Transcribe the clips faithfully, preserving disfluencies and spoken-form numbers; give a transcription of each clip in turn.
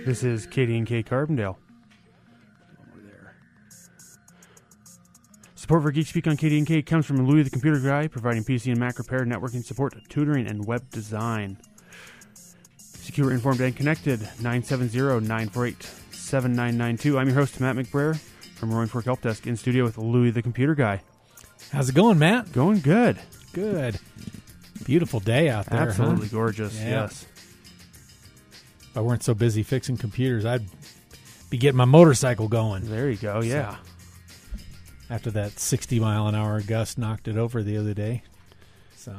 This is K D and K Carbondale. Support for Geek Speak on K D and K comes from Louis the Computer Guy, providing P C and Mac repair, networking support, tutoring, and web design. Secure, informed, and connected. nine seven zero, nine four eight, seven nine nine two. I'm your host, Matt McBrayer, from Roaring Fork Help Desk, in studio with Louis the Computer Guy. How's it going, Matt? Going good. Good. Beautiful day out there. Absolutely huh? gorgeous, Yeah. yes. If I weren't so busy fixing computers, I'd be getting my motorcycle going. There you go, yeah. So, after that sixty mile an hour gust knocked it over the other day. So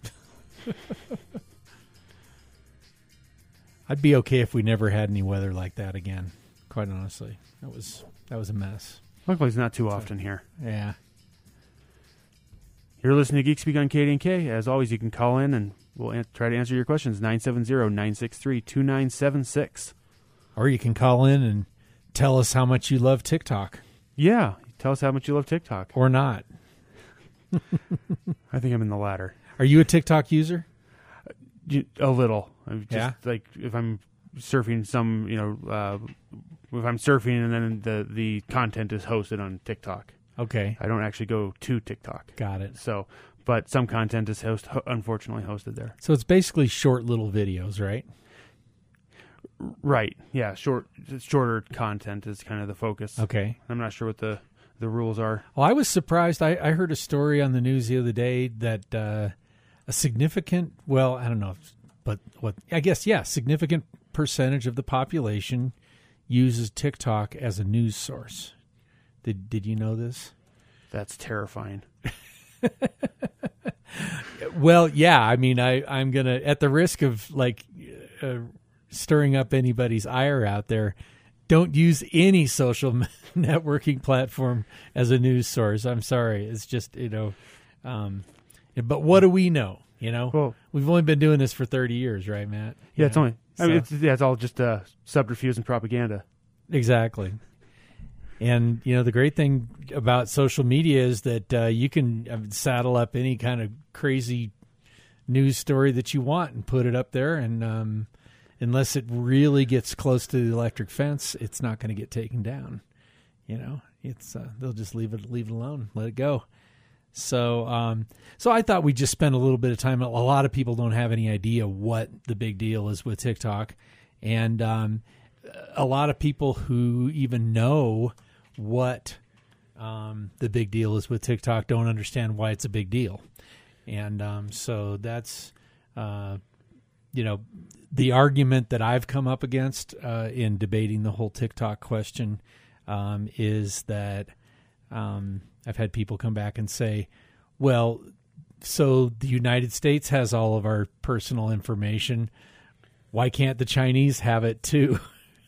I'd be okay if we never had any weather like that again, quite honestly. That was that was a mess. Luckily, it's not too often here. Yeah. You're listening to Geek Speak on K D and K. As always, you can call in and we'll an- try to answer your questions. nine seven zero, nine six three, two nine seven six. Or you can call in and tell us how much you love TikTok. Yeah. Tell us how much you love TikTok. Or not. I think I'm in the latter. Are you a TikTok user? You- A little. I'm just Yeah? like if I'm surfing some, you know, uh, if I'm surfing and then the, the content is hosted on TikTok. Okay. I don't actually go to TikTok. Got it. So, but some content is host, unfortunately hosted there. So it's basically short little videos, right? Right. Yeah. Short, shorter content is kind of the focus. Okay. I'm not sure what the, the rules are. Well, I was surprised. I, I heard a story on the news the other day that uh, a significant, well, I don't know, if, but what I guess, yeah, significant percentage of the population uses TikTok as a news source. Did Did you know this? That's terrifying. Well, yeah. I mean, I I'm gonna, at the risk of like uh, stirring up anybody's ire out there, don't use any social networking platform as a news source. I'm sorry. It's just, you know, um, but what do we know? You know, Well, we've only been doing this for thirty years, right, Matt? yeah, You it's know? only, I mean, it's, yeah, it's all just uh, subterfuge and propaganda. Exactly. And, you know, the great thing about social media is that uh, you can uh, saddle up any kind of crazy news story that you want and put it up there. And um, unless it really gets close to the electric fence, it's not going to get taken down. You know, it's uh, they'll just leave it leave it alone, let it go. So, um, so I thought we'd just spend a little bit of time. A lot of people don't have any idea what the big deal is with TikTok, and um, a lot of people who even know what um, the big deal is with TikTok don't understand why it's a big deal. And um, so that's, uh, you know, the argument that I've come up against uh, in debating the whole TikTok question um, is that um, I've had people come back and say, well, so the United States has all of our personal information. Why can't the Chinese have it too?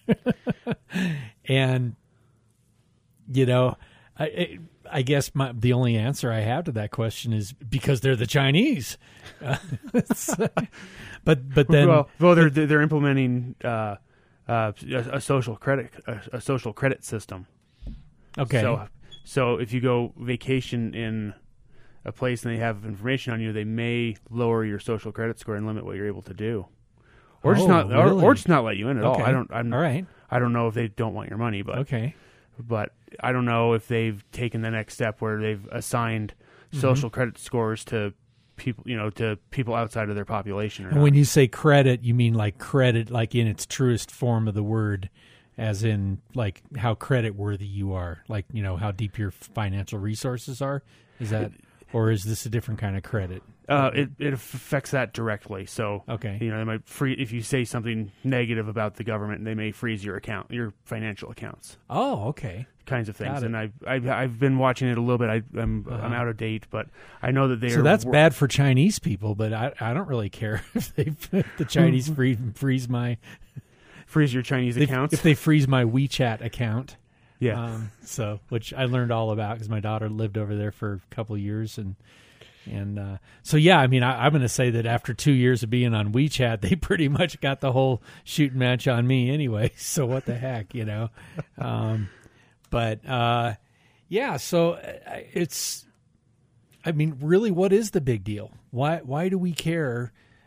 And, you know, I, I guess my, the only answer I have to that question is because they're the Chinese. Uh, but but then, well, well they're they're implementing uh, uh, a, a social credit a, a social credit system. Okay. So so if you go vacation in a place and they have information on you, they may lower your social credit score and limit what you're able to do, or just Oh, not, or, really? or just not let you in at Okay. all. I don't. I'm, all right. I don't know if they don't want your money, but Okay. but I don't know if they've taken the next step where they've assigned Mm-hmm. social credit scores to people, you know, to people outside of their population. Or And not. when you say credit, you mean like credit, like in its truest form of the word, as in like how credit worthy you are, like, you know, how deep your financial resources are. Is that, or is this a different kind of credit? Uh, it it affects that directly. So, Okay. you know, they might free if you say something negative about the government, they may freeze your account, your financial accounts, Oh, okay. kinds of things. Got it. And I I've, I've been watching it a little bit. I, I'm Uh-huh. I'm out of date, but I know that they So are that's wor- bad for Chinese people, but I, I don't really care if they if the Chinese free, freeze my freeze your Chinese if, accounts. if they freeze my WeChat account. yeah, Um, so which I learned all about because my daughter lived over there for a couple of years, and and uh, so yeah, I mean, I, I'm going to say that after two years of being on WeChat, they pretty much got the whole shooting match on me anyway. So what the heck, you know? Um, but uh, yeah, so uh, it's. I mean, really, what is the big deal? Why why do we care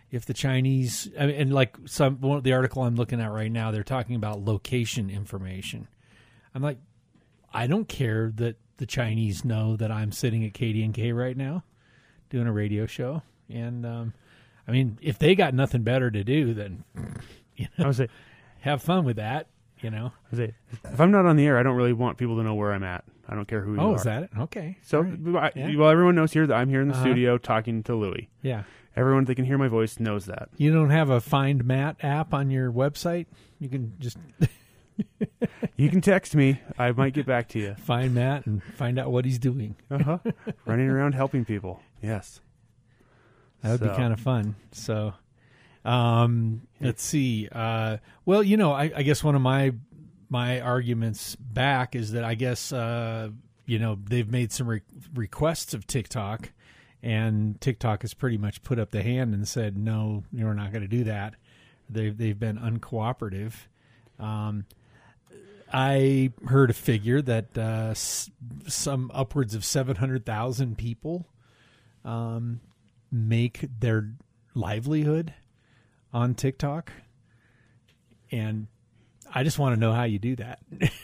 if the Chinese, I mean, and like some one of the article I'm looking at right now, they're talking about location information. I'm like, I don't care that the Chinese know that I'm sitting at K D N K right now doing a radio show. And, um, I mean, if they got nothing better to do, then, you know, I would say, have fun with that, you know. I would say, if I'm not on the air, I don't really want people to know where I'm at. I don't care who you oh, are. is that it? Okay. So, right. I, yeah. well, everyone knows here that I'm here in the Uh-huh. studio talking to Louie. Yeah. Everyone that can hear my voice knows that. You don't have a Find Matt app on your website? You can just You can text me. I might get back to you. find Matt and find out what he's doing. Uh-huh. Running around helping people. Yes. That would So. be kind of fun. So, um, let's see. Uh, well, you know, I, I guess one of my my arguments back is that I guess uh, you know they've made some re- requests of TikTok, and TikTok has pretty much put up the hand and said, no, you're not going to do that. They've they've been uncooperative. Um, I heard a figure that uh, s- some upwards of seven hundred thousand people um, make their livelihood on TikTok. And I just want to know how you do that.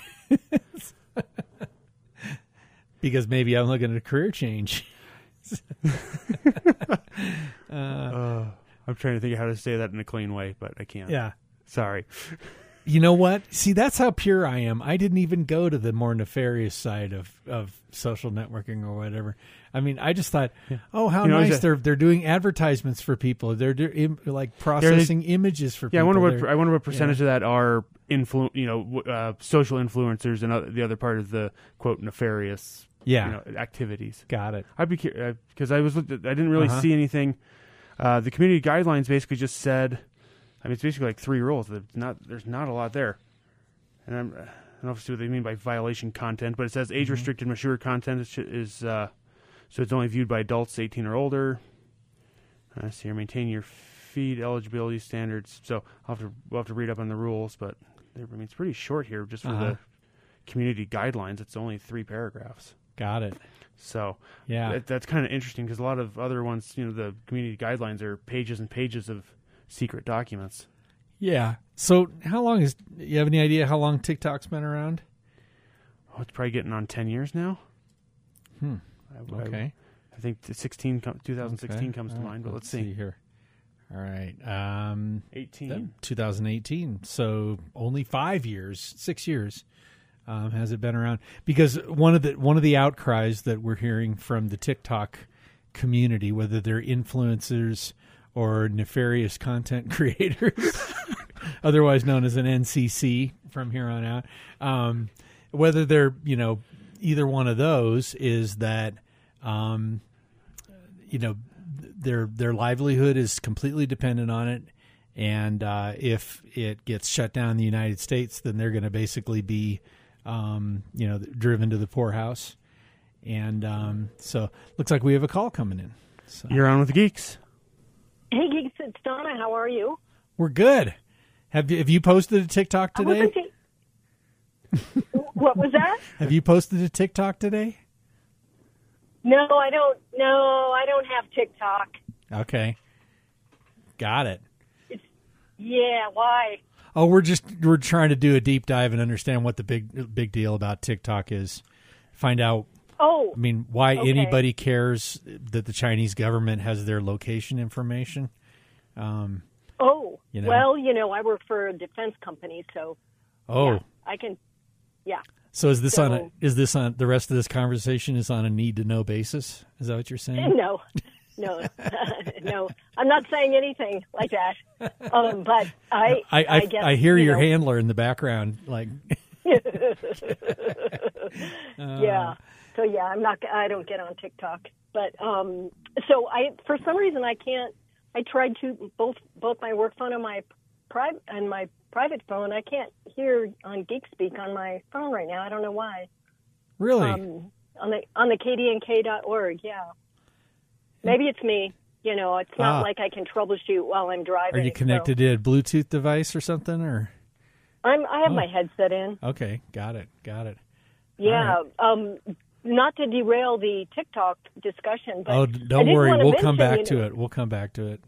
Because maybe I'm looking at a career change. uh, Uh, I'm trying to think of how to say that in a clean way, but I can't. yeah. Sorry. You know what? See, that's how pure I am. I didn't even go to the more nefarious side of, of social networking or whatever. I mean, I just thought, oh, how You know, nice is that- they're they're doing advertisements for people. They're, do- im, like processing images for Yeah, I people. wonder what They're- I wonder what percentage of that are influ- you know, w- uh, social influencers, and other, the other part is the quote nefarious, Yeah. you know, activities. Got it. I'd be curious because I was looked at, I didn't really Uh-huh. see anything. Uh, the community guidelines basically just said, I mean, it's basically like three rules. There's not there's not a lot there, and I'm, I don't know if it's what they mean by violation content, but it says age restricted mature content is, is uh, so it's only viewed by adults eighteen or older. Uh, so you maintain your feed eligibility standards. So I'll have to we'll have to read up on the rules, but I mean it's pretty short here just for Uh-huh. the community guidelines. It's only three paragraphs. Got it. So Yeah. that, that's kind of interesting because a lot of other ones, you know, the community guidelines are pages and pages of secret documents. Yeah. So how long is, you have any idea how long TikTok's been around? Oh, it's probably getting on ten years now. Hmm. I, Okay. I, I think the sixteen, com- twenty sixteen Okay. comes to All right, mind, but let's, see. here. All right. Um, eighteen. twenty eighteen. So only five years, six years um, has it been around? Because one of the one of the outcries that we're hearing from the TikTok community, whether they're influencers or nefarious content creators, otherwise known as an N C C from here on out, um, whether they're, you know, either one of those, is that, um, you know, their their livelihood is completely dependent on it, and uh, if it gets shut down in the United States, then they're going to basically be, um, you know, driven to the poorhouse. And um, so, looks like we have a call coming in. So You're on with the geeks. Hey, Geeks, it's Donna. How are you? we're good. Have you have you posted a TikTok I wasn't today? ta- what was that? Have you posted a TikTok today? No, I don't. No, I don't have TikTok. Okay, got it. It's, yeah, why? Oh, we're just we're trying to do a deep dive and understand what the big big deal about TikTok is. Find out. Oh, I mean, why Okay. anybody cares that the Chinese government has their location information. Um, oh. You know? Well, you know, I work for a defense company, so oh, yeah, I can. Yeah. so is this on a, So- is this on the rest of this conversation is on a need to know basis? Is that what you're saying? No, no, no. I'm not saying anything like that. Um, but I, I I, guess, I hear you your know, handler in the background, like yeah. So yeah, I'm not. I don't get on TikTok, but um. So I, for some reason, I can't. I tried to both both my work phone and my private and my private phone. I can't hear on GeekSpeak on my phone right now. I don't know why. really. Um, on the on the K D N K dot org. Yeah. Maybe it's me. You know, it's not Ah. like I can troubleshoot while I'm driving. Are you so- connected to a Bluetooth device or something? Or I'm. I have Oh. my headset in. okay, got it, got it. Yeah. Um. Not to derail the TikTok discussion, but Oh, I d- don't did worry, wanna we'll come mention, back you to know- it. We'll come back to it.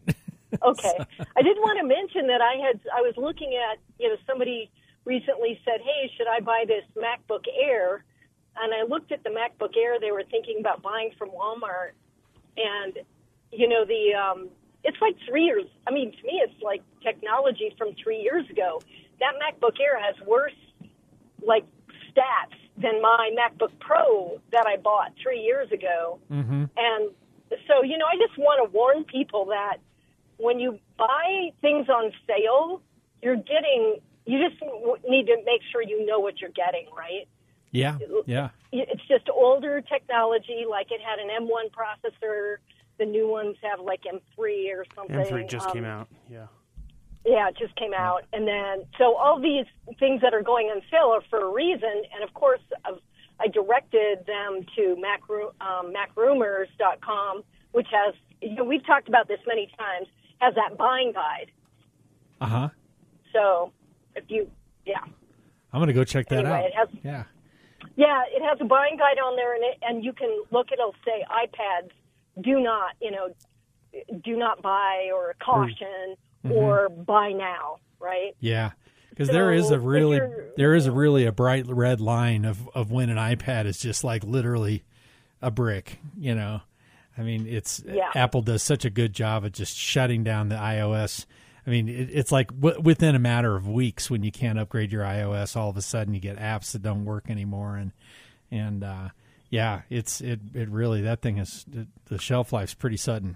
Okay. So. I did want to mention that I had I was looking at, you know, somebody recently said, "Hey, should I buy this MacBook Air?" And I looked at the MacBook Air they were thinking about buying from Walmart, and you know, the um, it's like three years. I mean, to me, it's like technology from three years ago. That MacBook Air has worse, like, stats than my MacBook Pro that I bought three years ago. Mm-hmm. And so, you know, I just want to warn people that when you buy things on sale, you're getting, you just need to make sure you know what you're getting, right? Yeah, yeah. It's just older technology, like it had an M one processor. The new ones have like M three or something. M three just um, came out, yeah. Yeah, it just came out. And then, so all these things that are going on sale are for a reason. And of course, I've, I directed them to Mac, um, mac rumors dot com, which has, you know, we've talked about this many times, has that buying guide. Uh-huh. So if you, yeah. I'm going to go check that anyway, out. It has, yeah. Yeah, it has a buying guide on there, and it, and you can look, it'll say iPads, do not, you know, do not buy, or caution, mm-hmm. or buy now, right? Yeah, because so there is a really, there is a really a bright red line of, of when an iPad is just like literally a brick, you know. I mean, it's yeah. Apple does such a good job of just shutting down the iOS. I mean, it, it's like w- within a matter of weeks when you can't upgrade your iOS, all of a sudden you get apps that don't work anymore, and and uh, yeah, it's it it really that thing is the shelf life's pretty sudden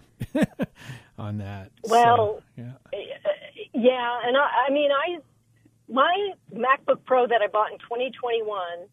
on that. Well, so, yeah, yeah, and I, I mean, I my MacBook Pro that I bought in twenty twenty-one,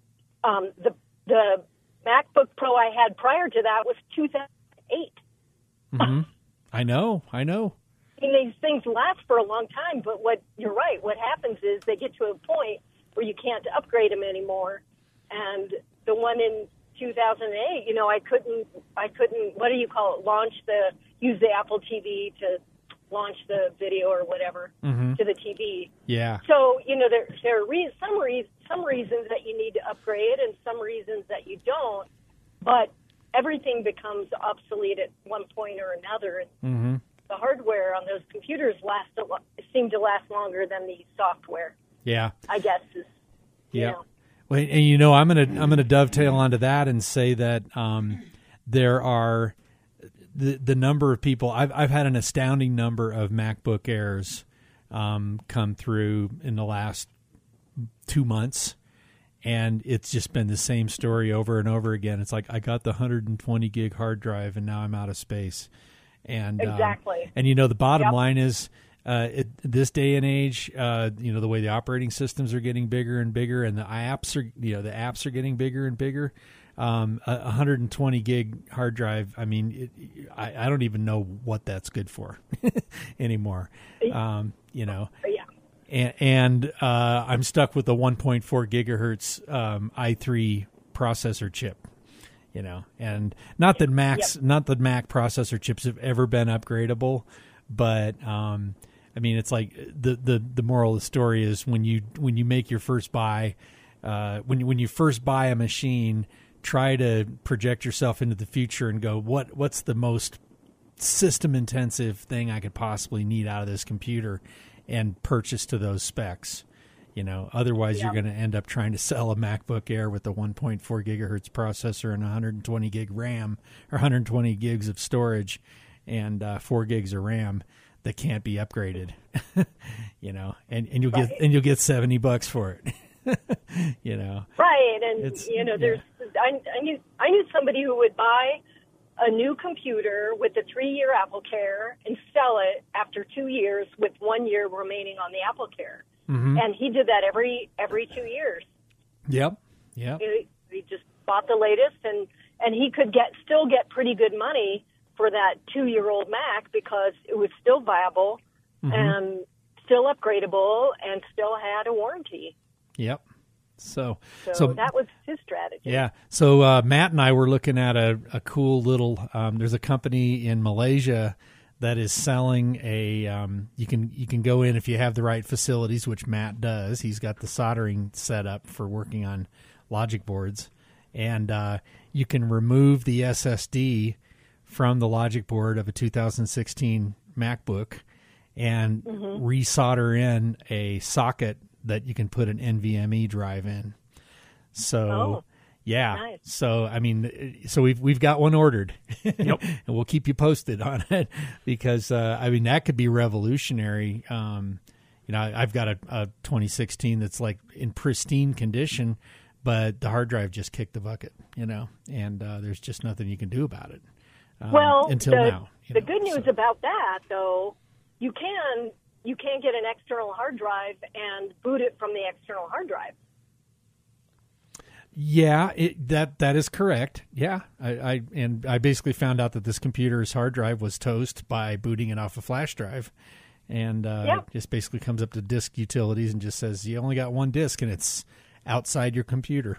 um, the the MacBook Pro I had prior to that was two thousand eight. Mm-hmm. I know, I know. I mean, these things last for a long time, but what you're right. What happens is they get to a point where you can't upgrade them anymore. And the one in two thousand eight, you know, I couldn't, I couldn't. What do you call it? Launch the use the Apple T V to launch the video or whatever mm-hmm. to the T V. Yeah. So you know, there there are re- some re- some reasons that you need to upgrade, and some reasons that you don't. But everything becomes obsolete at one point or another. Mm-hmm. The hardware on those computers last a lo- seem to last longer than the software. Yeah, I guess is. Yeah. Know. Well, and you know, I'm gonna I'm gonna dovetail onto that and say that um, there are the the number of people. I've I've had an astounding number of MacBook Airs um, come through in the last two months. And it's just been the same story over and over again. It's like I got the one hundred twenty gig hard drive, and now I'm out of space. And exactly. Um, and you know, the bottom yep. line is, uh, at this day and age, uh, you know, the way the operating systems are getting bigger and bigger, and the apps are, you know, the apps are getting bigger and bigger. Um, a one hundred twenty gig hard drive. I mean, it, I, I don't even know what that's good for anymore. Um, you know. Yeah. And, and uh, I'm stuck with the one point four gigahertz um, i three processor chip, you know. And not that Macs, yep. not that Mac processor chips have ever been upgradable, but um, I mean, it's like the, the, the moral of the story is when you when you make your first buy, uh, when when you first buy a machine, try to project yourself into the future and go, what what's the most system intensive thing I could possibly need out of this computer, and purchase to those specs, you know. Otherwise, yeah. you're going to end up trying to sell a MacBook Air with a one point four gigahertz processor and one hundred twenty gig RAM or one hundred twenty gigs of storage and uh, four gigs of RAM that can't be upgraded, you know. And, and you'll right. get and you'll get seventy bucks for it, you know. Right, and it's, you know, there's yeah. I, I knew I knew somebody who would buy a new computer with a three-year AppleCare and sell it after two years with one year remaining on the AppleCare. Mm-hmm. And he did that every every two years. Yep, yep. He, he just bought the latest, and, and he could get still get pretty good money for that two-year-old Mac because it was still viable mm-hmm. and still upgradable and still had a warranty. Yep. So, so, so that was his strategy. Yeah. So uh, Matt and I were looking at a, a cool little. Um, there's a company in Malaysia that is selling a. Um, you can you can go in if you have the right facilities, which Matt does. He's got the soldering set up for working on logic boards, and uh, you can remove the S S D from the logic board of a two thousand sixteen MacBook and mm-hmm. resolder in a socket that you can put an NVMe drive in. So, oh, yeah. nice. So, I mean, so we've we've got one ordered. Yep. And we'll keep you posted on it because, uh, I mean, that could be revolutionary. Um, you know, I've got a, a twenty sixteen that's like in pristine condition, but the hard drive just kicked the bucket, you know, and uh, there's just nothing you can do about it. Um, Well, until the, now. You the know, good news so. about that, though, you can you can get an external hard drive and boot it from the external hard drive. Yeah, it, that that is correct. Yeah, I, I and I basically found out that this computer's hard drive was toast by booting it off a flash drive, and uh, Yep. it just basically comes up to disk utilities and just says you only got one disk and it's outside your computer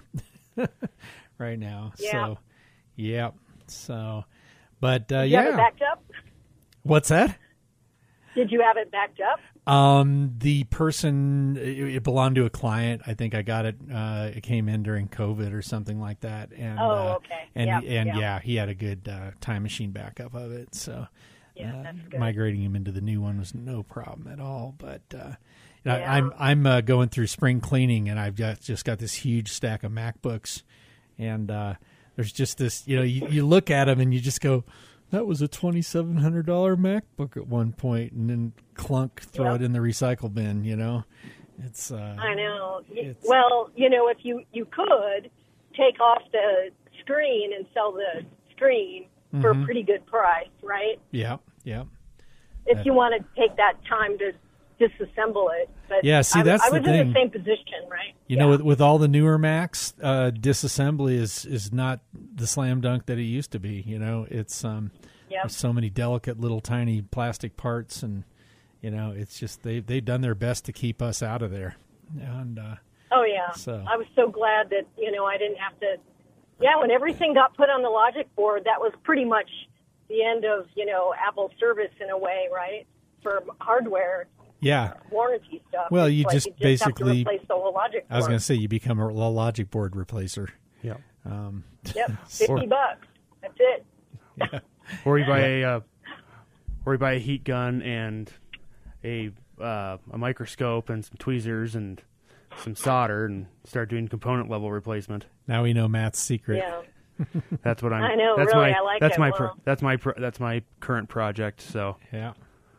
right now. Yeah. So, yeah. So, but uh, Did you yeah, have it backed up? what's that? Did you have it backed up? Um, the person, it, it belonged to a client. I think I got it. Uh, it came in during COVID or something like that. And, Oh, uh, okay. And, Yep, and yep. yeah, he had a good uh, time machine backup of it. So Yeah, uh, that's good. migrating him into the new one was no problem at all. But, uh, you know, Yeah. I'm, I'm uh, going through spring cleaning and I've got, just got this huge stack of MacBooks and, uh, there's just this, you know, you, you look at them and you just go, that was a twenty-seven hundred dollars MacBook at one point, and then clunk, throw Yep. it in the recycle bin, you know? It's uh, I know. Y- It's- Well, you know, if you, you could take off the screen and sell the screen for a Mhm. pretty good price, right? Yeah, yeah. If Uh, you want to take that time to disassemble it. But Yeah, see, I, that's I the was in thing. the same position, right? You Yeah. know, with, with all the newer Macs, uh, disassembly is, is not the slam dunk that it used to be. You know, it's um, Yep. there's so many delicate little tiny plastic parts, and you know, it's just they they've done their best to keep us out of there. And uh, Oh yeah, So- I was so glad that you know I didn't have to. Yeah, when everything got put on the logic board, that was pretty much the end of you know Apple service in a way, right? For hardware yeah, warranty stuff. Well, It's you like just you just basically- have to replace the whole logic board. I was going to say you become a logic board replacer. Yeah. Um, Yep, fifty bucks. That's it. yeah. Or you buy a, uh, or you buy a heat gun and a uh, a microscope and some tweezers and some solder and start doing component level replacement. Now we know Matt's secret. Yeah. That's what I'm. I know, That's really, my. I like that's it. my. Wow. Pro, that's my. Pro, that's my current project. So Yeah.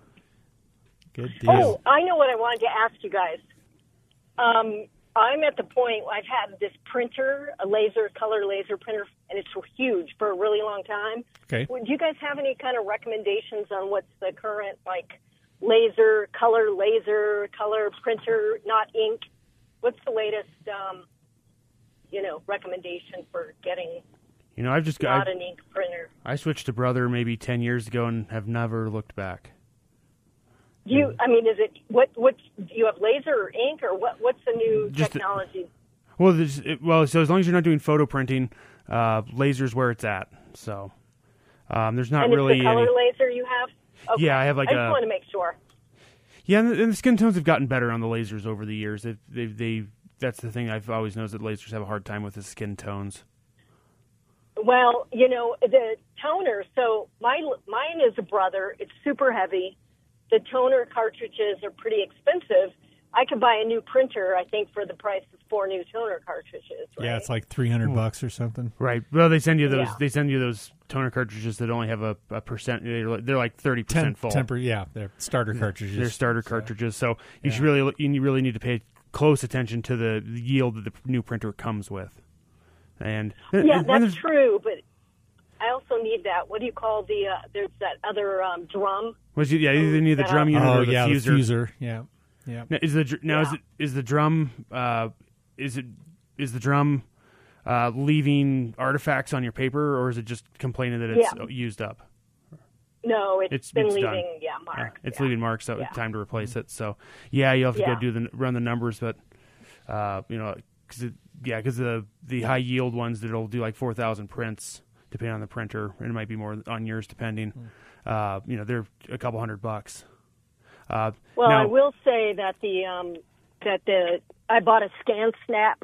Good deal. Oh, I know what I wanted to ask you guys. Um, I'm at the point I've had this printer, a laser color laser printer, and it's huge for a really long time. Okay. Would you guys have any kind of recommendations on what's the current like laser color laser color printer, not ink? What's the latest, um, you know, recommendation for getting you know, I've just not got. I, an ink printer? I switched to Brother maybe ten years ago and have never looked back. Do you? I mean, is it what? What do you have? Laser or ink or what? What's the new Just a- technology? Well, this, it, well, so as long as you're not doing photo printing, uh, laser's where it's at. So um, there's not and really it's the color any. laser you have? Okay. Yeah, I have like I just a- want to make sure. Yeah, and the, and the skin tones have gotten better on the lasers over the years. They've, they they that's the thing I've always known is that lasers have a hard time with the skin tones. Well, you know, the toner, so my, mine is a Brother. It's super heavy. The toner cartridges are pretty expensive. I could buy a new printer, I think, for the price of four new toner cartridges. Right? Yeah, it's like three hundred bucks or something. Right. Well, they send you those. Yeah. They send you those toner cartridges that only have a, a percent. They're like, they're like thirty Ten, percent full. temper, yeah, they're starter cartridges. They're starter So, cartridges. So you yeah. should really you really need to pay close attention to the yield that the new printer comes with. And Yeah, and- and that's there's- true, but I also need that. What do you call the, uh, there's that other um, drum. Was you, yeah, you either need the that drum I- unit Oh or the yeah, fuser. the fuser. Yeah, yeah. Now, is the dr- now is Yeah. it is the drum uh, is it is the drum uh, leaving artifacts on your paper, or is it just complaining that it's Yeah. used up? No, it's It's- been it's leaving, done. yeah, marks. It's yeah. leaving marks, so Yeah. time to replace it. So yeah, you'll have to Yeah. go do the run the numbers, but uh, you know, cause it, yeah, because the the high yield ones that'll do like four thousand prints depending on the printer, and it might be more on yours depending. Hmm. Uh, you know, they're a couple hundred bucks. Uh, Well, now, I will say that the um, that the I bought a Scan Snap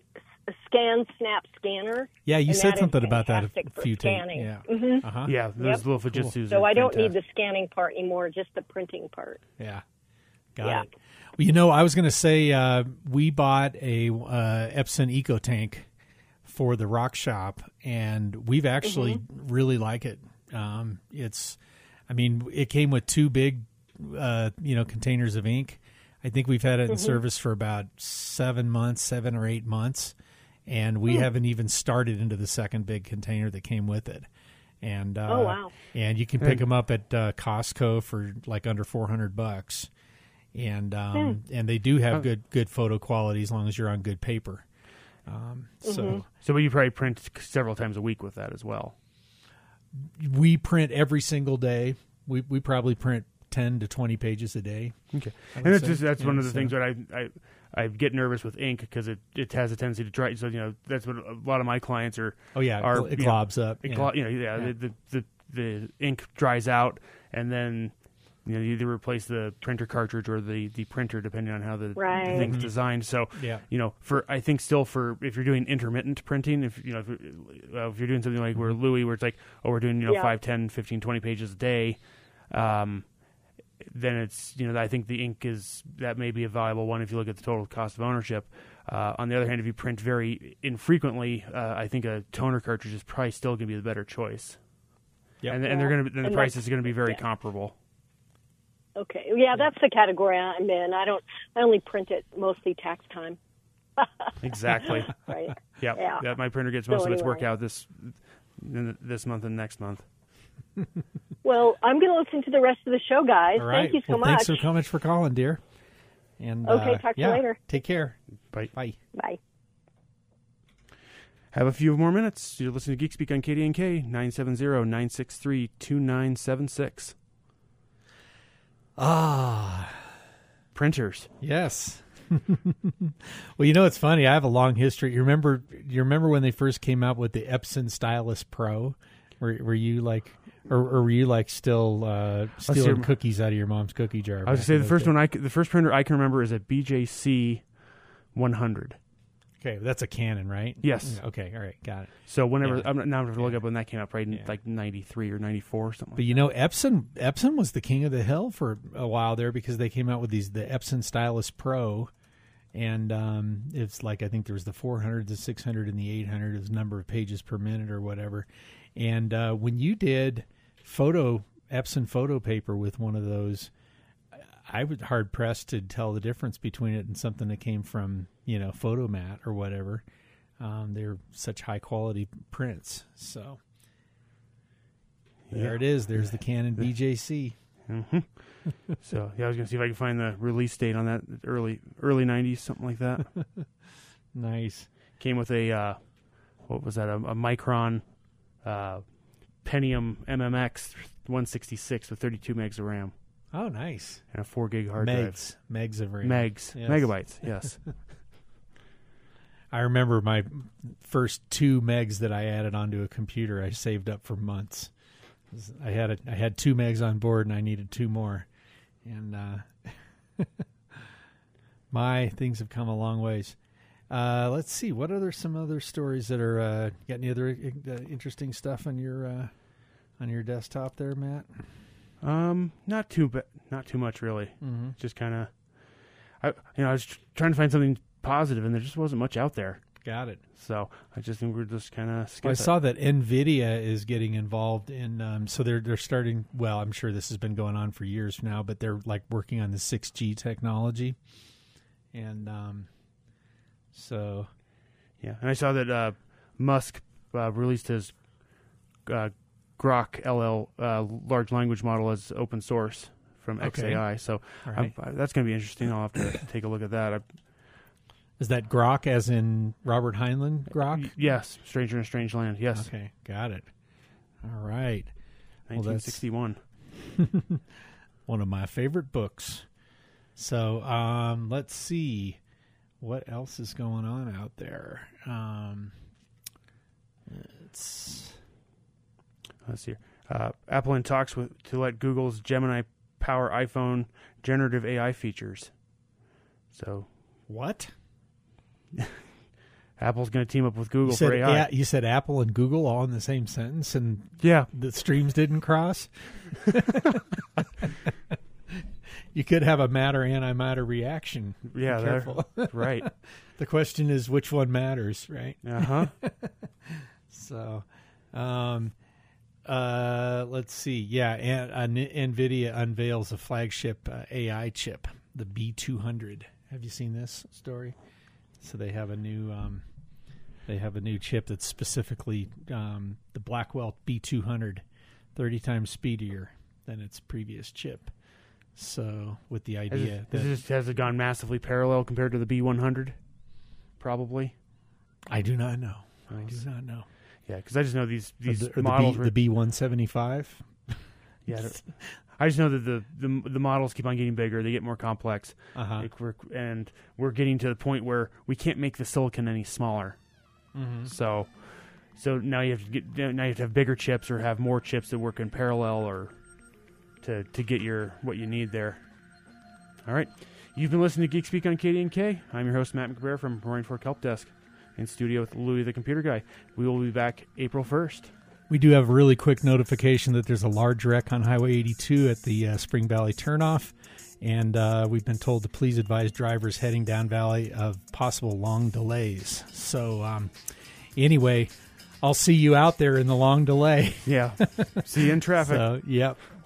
a Scan Snap scanner. Yeah, you and said that is something about that a fantastic for few times. scanning. Yeah. Mhm. Uh-huh. Yeah, those Yep. little Fujitsu's. So are I don't need fantastic. the scanning part anymore, just the printing part. Yeah. Got Yeah. it. Well, you know, I was going to say uh, we bought a uh, Epson EcoTank for the Rock Shop, and we've actually Mm-hmm. really like it. Um, it's, I mean, it came with two big, uh, you know, containers of ink. I think we've had it in Mm-hmm. service for about seven months, seven or eight months, and we Hmm. haven't even started into the second big container that came with it. And uh, Oh, wow. And you can pick them up at uh, Costco for like under four hundred bucks, and um, Hmm. and they do have Oh. good good photo quality as long as you're on good paper. Um, Mm-hmm. So So, but you probably print several times a week with that as well. we print every single day. We we probably print ten to twenty pages a day. Okay, I and would that's say. just that's one Yeah, of the so- things that I I I get nervous with ink because it, it has a tendency to dry. So you know that's what a lot of my clients are. Oh yeah, are, it you know, globs up. It yeah. glo- you know, yeah, Yeah. The, the the the ink dries out, and then you know you either replace the printer cartridge or the, the printer depending on how the, Right. the thing's Mhm. designed. So Yeah. you know, for I think still for if you're doing intermittent printing, if you know if, uh, if you're doing something like where Louis, where it's like oh we're doing you know Yeah. five, ten, fifteen, twenty pages a day, um, then it's you know I think the ink is that may be a valuable one if you look at the total cost of ownership. Uh, on the other hand, if you print very infrequently, uh, I think a toner cartridge is probably still going to be the better choice. Yep. And, and they're Yeah. going to then the And price that's- is going to be very yeah. comparable. Okay. Yeah, that's the category I'm in. I don't. I only print it mostly tax time. Exactly. Right. Yeah. Yeah. Yeah. My printer gets So most of its work anyway. out this this month and next month. Well, I'm going to listen to the rest of the show, guys. All right. Thank you so well, much. Thanks so much for calling, dear. And Okay, uh, talk to you yeah, later. Take care. Bye. Bye. Bye. Have a few more minutes. You're listening to Geek Speak on K D N K, nine seven zero, nine six three, two nine seven six. Ah, Printers. yes. Well, you know it's funny. I have a long history. You remember? You remember when they first came out with the Epson Stylus Pro? Were Were you like, or, or were you like still uh, stealing see. cookies out of your mom's cookie jar? I was going to say the first one I c- the first printer I can remember is a B J C one hundred. Okay, that's a Canon, right? Yes. Yeah, okay. All right. Got it. So whenever Yeah. I'm now I'm going to look Yeah. up when that came out, probably Yeah. like ninety-three or ninety-four or something. But you know, Epson Epson was the king of the hill for a while there because they came out with these the Epson Stylus Pro, and um, it's like I think there was the four hundred, the six hundred, and the eight hundred as number of pages per minute or whatever. And uh, when you did photo Epson photo paper with one of those, I was hard pressed to tell the difference between it and something that came from you know Photomat or whatever. Um, they're such high quality prints, so. There Yeah. it is. There's the Canon B J C. hmm So yeah, I was going to see if I could find the release date on that early early nineties, something like that. Nice. Came with a uh, what was that? A, a Micron uh, Pentium M M X one sixty-six with thirty-two megs of RAM Oh, nice. and a four gig hard drive. Megs. Megs of RAM. Megs, Yes. megabytes. Yes. I remember my first two megs that I added onto a computer I saved up for months. I had a, I had two megs on board and I needed two more. And uh, my things have come a long ways. Uh, let's see. What other some other stories that are uh, got any other uh, interesting stuff on your uh, on your desktop there, Matt? um, not too ba- not too much really. Mm-hmm. Just kind of, I you know I was tr- trying to find something positive and there just wasn't much out there. Got it. So I just think we're just kind of. Well, I saw that NVIDIA is getting involved in, um, so they're they're starting. Well, I'm sure this has been going on for years now, but they're like working on the six G technology, and um, so Yeah, and I saw that uh, Musk uh, released his uh, Grok L L uh, large language model as open source from X A I. Okay. So all I'm- right. I- that's going to be interesting. I'll have to take a look at that. I, Is that Grok as in Robert Heinlein Grok? y- yes, Stranger in a Strange Land. Yes, Okay, got it. All right, well, nineteen that's- sixty-one. one of my favorite books. So um, let's see what else is going on out there. Um, it's Let's see. Here. Uh, Apple in talks with to let Google's Gemini power iPhone generative A I features. So what? Apple's going to team up with Google You said, for A I. yeah, you said Apple and Google all in the same sentence, and Yeah. the streams didn't cross. You could have a matter-antimatter reaction. Be Yeah, they're- careful. Right. The question is which one matters, right? Uh-huh. So, um, uh, let's see. Yeah, and, uh, NVIDIA unveils a flagship uh, A I chip, the B two hundred. Have you seen this story? So they have a new um, they have a new chip that's specifically um, the Blackwell B two hundred, thirty times speedier than its previous chip. So with the Has idea it, that has, it, has it gone massively parallel compared to the B one hundred? Probably. I do not know. I Oh, do not know. Yeah, because I just know these these Or the, or models. the, B, were, the B one seventy-five. yeah, I just know that the, the the models keep on getting bigger. They get more complex. Uh-huh. Like we're, and we're getting to the point where we can't make the silicon any smaller. Mm-hmm. So, so now you have to get now you have to have bigger chips or have more chips that work in parallel, or to to get your what you need there. All right, you've been listening to Geek Speak on K D N K. I'm your host Matt McBrayer from Roaring Fork Help Desk, in studio with Louie the Computer Guy. We will be back April first. We do have a really quick notification that there's a large wreck on Highway eighty-two at the uh, Spring Valley turnoff, and uh, we've been told to please advise drivers heading down Valley of possible long delays. So, um, anyway, I'll see you out there in the long delay. Yeah, see you in traffic. So, yep.